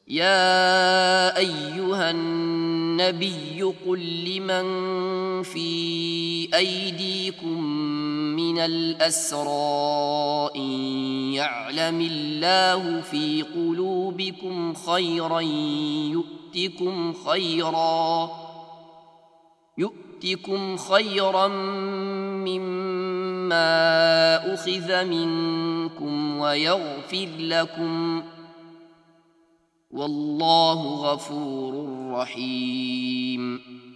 يا أيها النبي قل لمن في أيديكم من الأسرى إن يعلم الله في قلوبكم خيرا يؤتكم خيرا مما أخذ منكم ويغفر لكم والله غفور رحيم.